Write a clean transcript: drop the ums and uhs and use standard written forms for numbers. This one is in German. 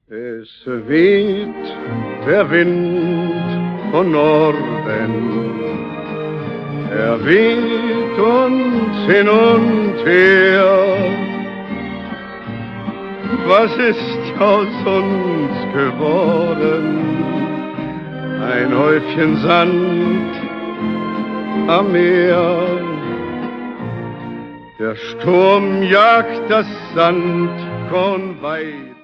Es weht der Wind von Norden, er weht uns hin und her. Was ist aus uns geworden? Ein Häufchen Sand am Meer. Der Sturm jagt das Sandkorn weit.